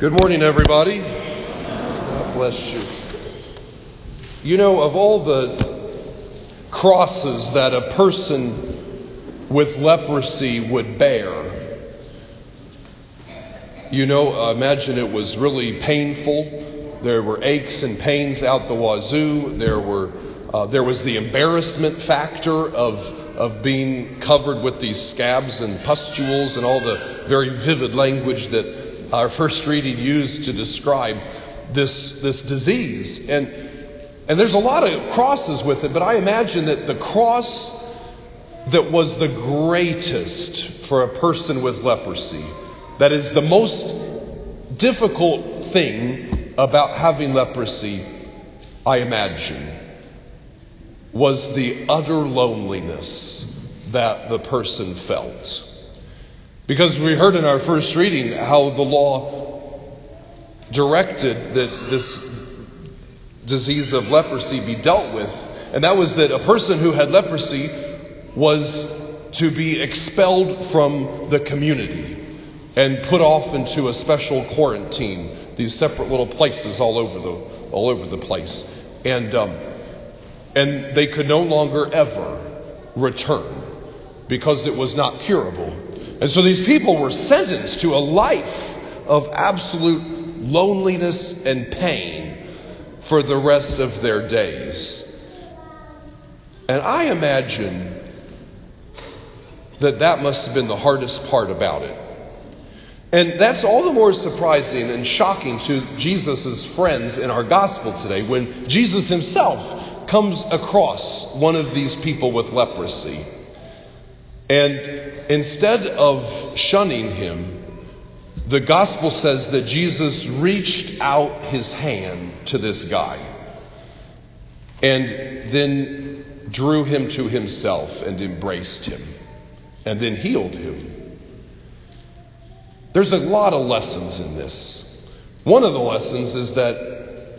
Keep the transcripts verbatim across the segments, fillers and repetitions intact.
Good morning, everybody. God bless you. You know, of all the crosses that a person with leprosy would bear, you know, imagine it was really painful. There were aches and pains out the wazoo. There were, uh, there was the embarrassment factor of of being covered with these scabs and pustules and all the very vivid language that our first reading used to describe this this disease. And and there's a lot of crosses with it, but I imagine that the cross that was the greatest for a person with leprosy, that is the most difficult thing about having leprosy, I imagine, was the utter loneliness that the person felt. Because we heard in our first reading how the law directed that this disease of leprosy be dealt with. And that was that a person who had leprosy was to be expelled from the community and put off into a special quarantine, these separate little places all over the all over the place. And um, and they could no longer ever return because it was not curable. And so these people were sentenced to a life of absolute loneliness and pain for the rest of their days. And I imagine that that must have been the hardest part about it. And that's all the more surprising and shocking to Jesus' friends in our gospel today when Jesus himself comes across one of these people with leprosy. And instead of shunning him, the gospel says that Jesus reached out his hand to this guy and then drew him to himself and embraced him and then healed him. There's a lot of lessons in this. One of the lessons is that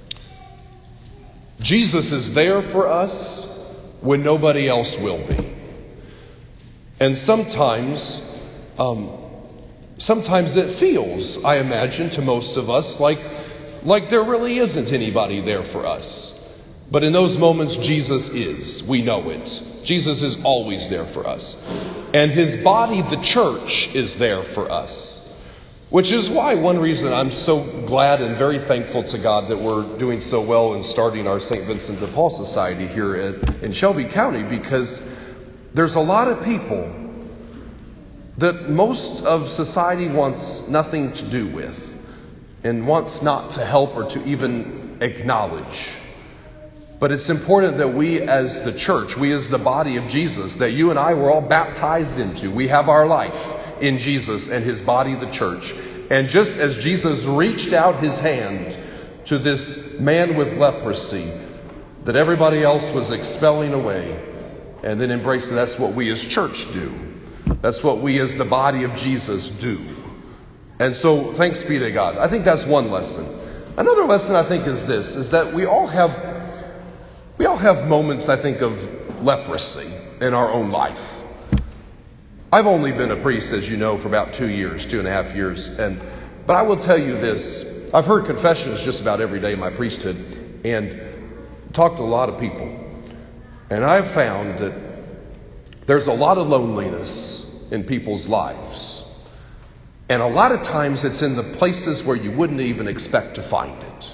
Jesus is there for us when nobody else will be. And sometimes, um, sometimes it feels, I imagine, to most of us like, like there really isn't anybody there for us. But in those moments, Jesus is. We know it. Jesus is always there for us. And his body, the church, is there for us. Which is why one reason I'm so glad and very thankful to God that we're doing so well in starting our Saint Vincent de Paul Society here at, in Shelby County, because there's a lot of people that most of society wants nothing to do with and wants not to help or to even acknowledge. But it's important that we as the church, we as the body of Jesus, that you and I were all baptized into. We have our life in Jesus and his body, the church. And just as Jesus reached out his hand to this man with leprosy that everybody else was expelling away and then embracing, that's what we as church do. That's what we as the body of Jesus do. And so thanks be to God. I think that's one lesson. Another lesson I think is this, is that we all have we all have moments, I think, of leprosy in our own life. I've only been a priest, as you know, for about two years, two and a half years. And but I will tell you this. I've heard confessions just about every day in my priesthood and talked to a lot of people. And I've found that there's a lot of loneliness in people's lives. And a lot of times it's in the places where you wouldn't even expect to find it.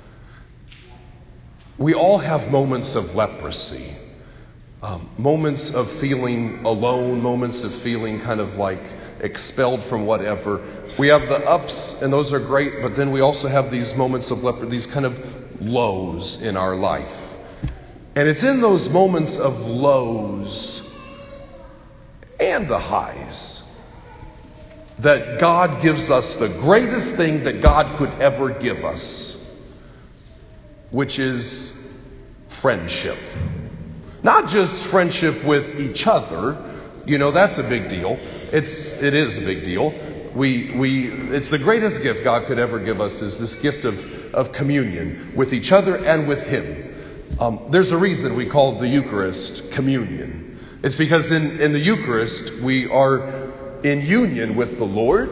We all have moments of leprosy. Um, moments of feeling alone, moments of feeling kind of like expelled from whatever. We have the ups, and those are great, but then we also have these moments of leprosy, these kind of lows in our life. And it's in those moments of lows and the highs that God gives us the greatest thing that God could ever give us, which is friendship. Not just friendship with each other. You know, that's a big deal. It's it is a big deal. We we it's the greatest gift God could ever give us, is this gift of, of communion with each other and with him. Um, there's a reason we call the Eucharist communion. It's because in, in the Eucharist we are in union with the Lord,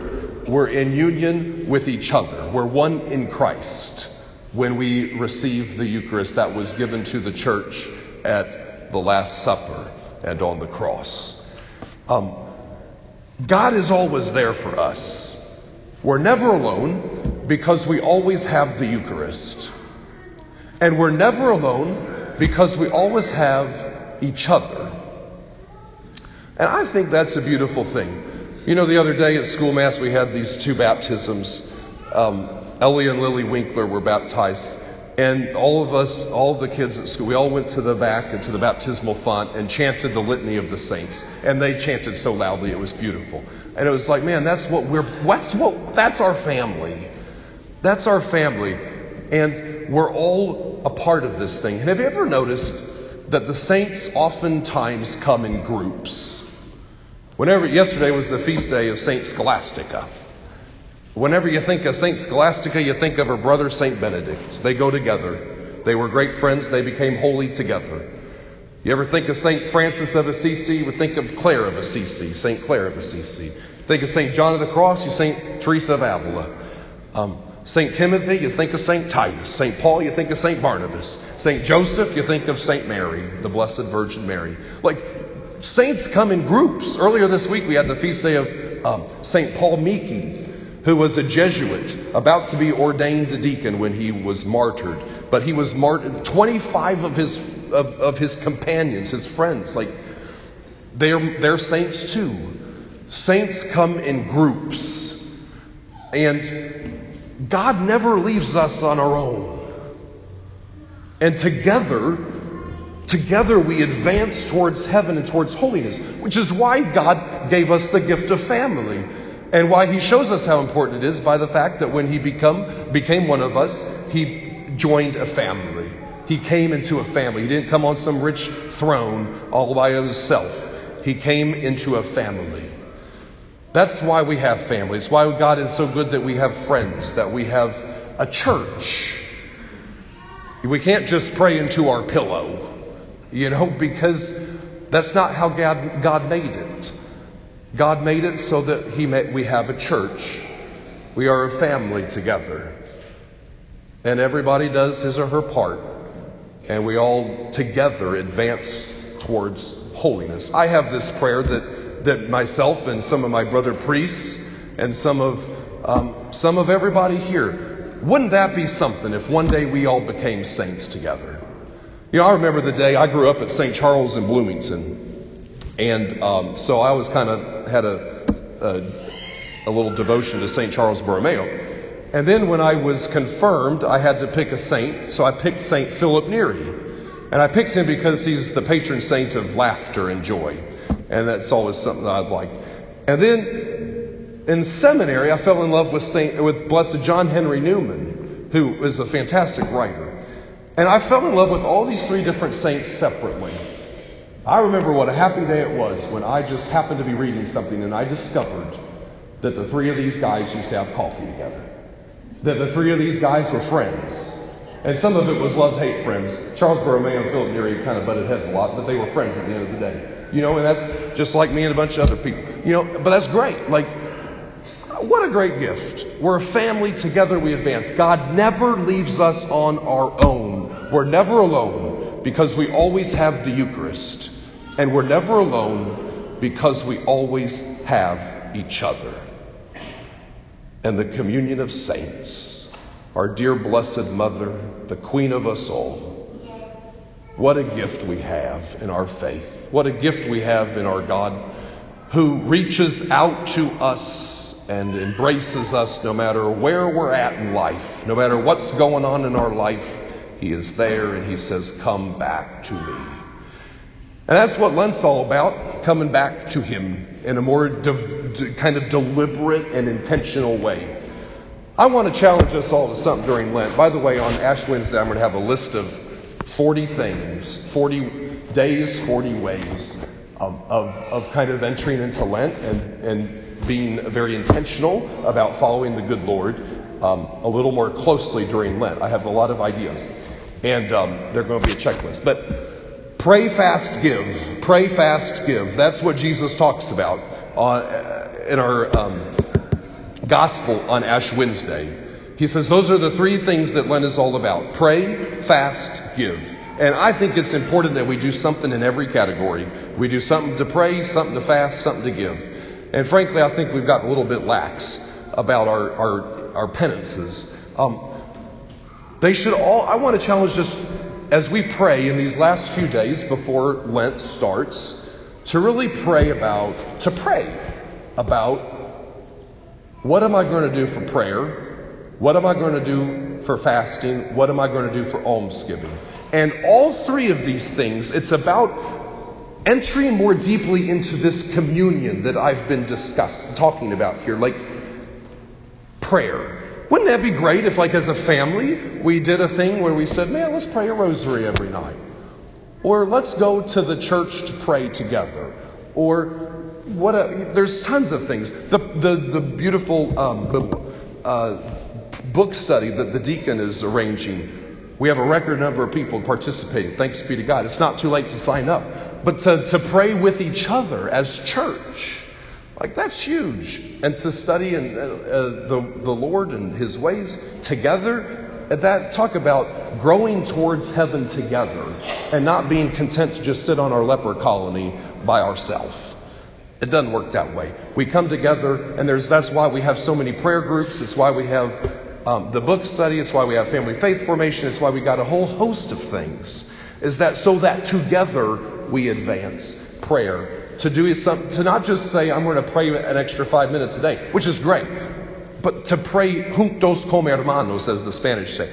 we're in union with each other. We're one in Christ when we receive the Eucharist that was given to the church at the Last Supper and on the cross. Um, God is always there for us. We're never alone because we always have the Eucharist. And we're never alone because we always have each other. And I think that's a beautiful thing. You know, the other day at school mass we had these two baptisms. Um, Ellie and Lily Winkler were baptized. And all of us, all of the kids at school, we all went to the back and to the baptismal font and chanted the litany of the saints. And they chanted so loudly, it was beautiful. And it was like, man, that's what we're, what's what, that's our family. That's our family. And we're all a part of this thing. And have you ever noticed that the saints oftentimes come in groups? Whenever, yesterday was the feast day of Saint Scholastica. Whenever you think of Saint Scholastica, you think of her brother Saint Benedict. They go together. They were great friends. They became holy together. You ever think of Saint Francis of Assisi? You would think of Clare of Assisi, Saint Clare of Assisi. Think of Saint John of the Cross, you Saint Teresa of Avila. Um, Saint Timothy, you think of Saint Titus. Saint Paul, you think of Saint Barnabas. Saint Joseph, you think of Saint Mary, the Blessed Virgin Mary. Like, saints come in groups. Earlier this week we had the feast day of um, Saint Paul Miki, who was a Jesuit, about to be ordained a deacon when he was martyred. But he was martyred. twenty-five of his of, of his companions, his friends, like they're they're saints too. Saints come in groups, and God never leaves us on our own. And together, together we advance towards heaven and towards holiness, which is why God gave us the gift of family. And why he shows us how important it is by the fact that when he become became one of us, he joined a family. He came into a family. He didn't come on some rich throne all by himself. He came into a family. That's why we have families. Why God is so good that we have friends, that we have a church. We can't just pray into our pillow, you know, because that's not how God, God made it. God made it so that he may, we have a church. We are a family together. And everybody does his or her part. And we all together advance towards holiness. I have this prayer that, that myself and some of my brother priests and some of um, some of everybody here, wouldn't that be something if one day we all became saints together? You know, I remember the day I grew up at Saint Charles in Bloomington. And um, so I was kind of had a, a a little devotion to Saint Charles Borromeo. And then when I was confirmed, I had to pick a saint. So I picked Saint Philip Neri. And I picked him because he's the patron saint of laughter and joy. And that's always something that I've liked. And then in seminary, I fell in love with Saint with Blessed John Henry Newman, who is a fantastic writer. And I fell in love with all these three different saints separately. I remember what a happy day it was when I just happened to be reading something and I discovered that the three of these guys used to have coffee together. That the three of these guys were friends. And some of it was love-hate friends. Charles Borromeo and Philip Neri kind of butted heads a lot, but they were friends at the end of the day. You know, and that's just like me and a bunch of other people. You know, but that's great. Like, what a great gift. We're a family, together we advance. God never leaves us on our own. We're never alone because we always have the Eucharist. And we're never alone because we always have each other. And the communion of saints, our dear Blessed Mother, the Queen of us all. What a gift we have in our faith. What a gift we have in our God, who reaches out to us and embraces us no matter where we're at in life. No matter what's going on in our life, he is there and he says, come back to me. And that's what Lent's all about, coming back to him in a more de- de- kind of deliberate and intentional way. I want to challenge us all to something during Lent. By the way, on Ash Wednesday, I'm going to have a list of forty things, forty days, forty ways of, of, of kind of entering into Lent and, and being very intentional about following the good Lord um, a little more closely during Lent. I have a lot of ideas, and um, they're going to be a checklist. But pray, fast, give. Pray, fast, give. That's what Jesus talks about uh, in our um, gospel on Ash Wednesday. He says those are the three things that Lent is all about. Pray, fast, give. And I think it's important that we do something in every category. We do something to pray, something to fast, something to give. And frankly, I think we've got a little bit lax about our, our, our penances. Um, they should all, I want to challenge us as we pray in these last few days before Lent starts, to really pray about, to pray about what am I going to do for prayer? What am I going to do for fasting? What am I going to do for almsgiving? And all three of these things, it's about entering more deeply into this communion that I've been discussing, talking about here, like prayer. Wouldn't that be great if, like, as a family, we did a thing where we said, man, let's pray a rosary every night. Or let's go to the church to pray together. Or what? A, there's tons of things. The the, the beautiful um, uh, book study that the deacon is arranging. We have a record number of people participating. Thanks be to God. It's not too late to sign up. But to, to pray with each other as church, like that's huge. And to study and uh, uh, the the Lord and His ways together. That talk about growing towards heaven together and not being content to just sit on our leper colony by ourselves. It doesn't work that way. We come together, and there's that's why we have so many prayer groups. It's why we have um, the book study. It's why we have family faith formation. It's why we got a whole host of things. Is that so that together we advance prayer to do some to not just say I'm going to pray an extra five minutes a day, which is great. But to pray juntos como hermanos, as the Spanish say,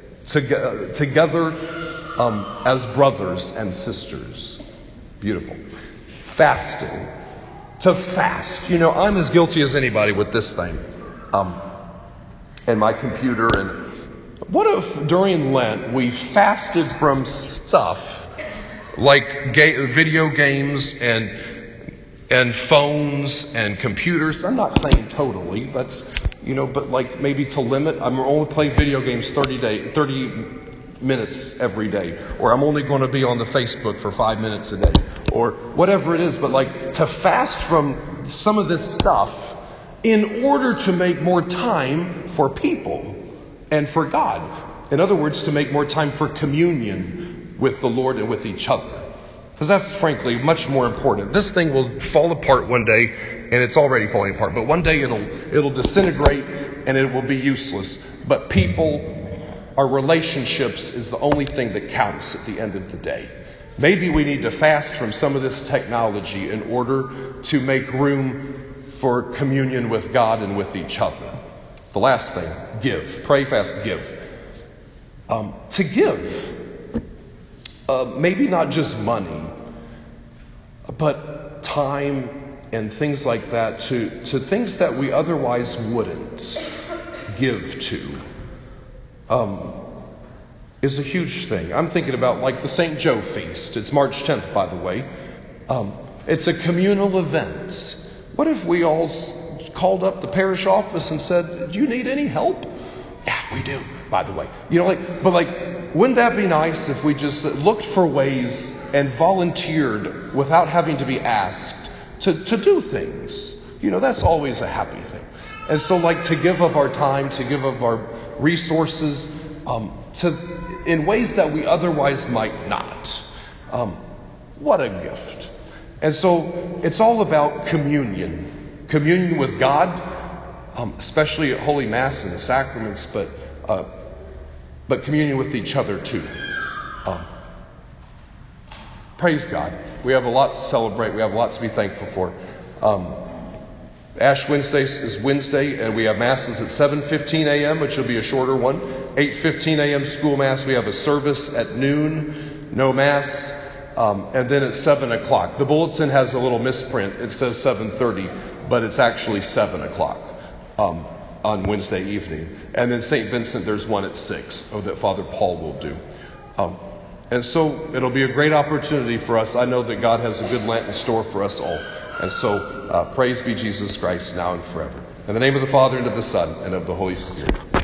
to, together um, as brothers and sisters. Beautiful. Fasting. To fast. You know, I'm as guilty as anybody with this thing. Um, and my computer. And what if during Lent we fasted from stuff like ga- video games and and phones and computers? I'm not saying totally. That's You know, but like maybe to limit, I'm only playing video games thirty day, thirty minutes every day, or I'm only going to be on the Facebook for five minutes a day, or whatever it is. But like to fast from some of this stuff in order to make more time for people and for God. In other words, to make more time for communion with the Lord and with each other. Because that's frankly much more important. This thing will fall apart one day, and it's already falling apart. But one day it'll it'll disintegrate and it will be useless. But people, our relationships is the only thing that counts at the end of the day. Maybe we need to fast from some of this technology in order to make room for communion with God and with each other. The last thing, give. Pray, fast, give. Um, to give. Uh, maybe not just money, but time and things like that to, to things that we otherwise wouldn't give to um, is a huge thing. I'm thinking about like the Saint Joe Feast. It's March tenth, by the way. Um, it's a communal event. What if we all called up the parish office and said, do you need any help? Yeah, we do, by the way. You know, like, but like, wouldn't that be nice if we just looked for ways and volunteered without having to be asked to, to do things? You know, that's always a happy thing. And so, like, to give of our time, to give of our resources, um, to in ways that we otherwise might not. Um, what a gift. And so, it's all about communion. Communion with God. Um, especially at Holy Mass and the sacraments, but uh, but communion with each other too. Um, praise God. We have a lot to celebrate. We have a lot to be thankful for. Um, Ash Wednesday is Wednesday, and we have Masses at seven fifteen a.m., which will be a shorter one. eight fifteen a.m. school Mass. We have a service at noon, no Mass, um, and then at seven o'clock. The bulletin has a little misprint. It says seven thirty, but it's actually seven o'clock. Um, on Wednesday evening. And then Saint Vincent, there's one at six, oh, that Father Paul will do. Um, and so it'll be a great opportunity for us. I know that God has a good Lent in store for us all. And so uh, praise be Jesus Christ now and forever. In the name of the Father, and of the Son, and of the Holy Spirit.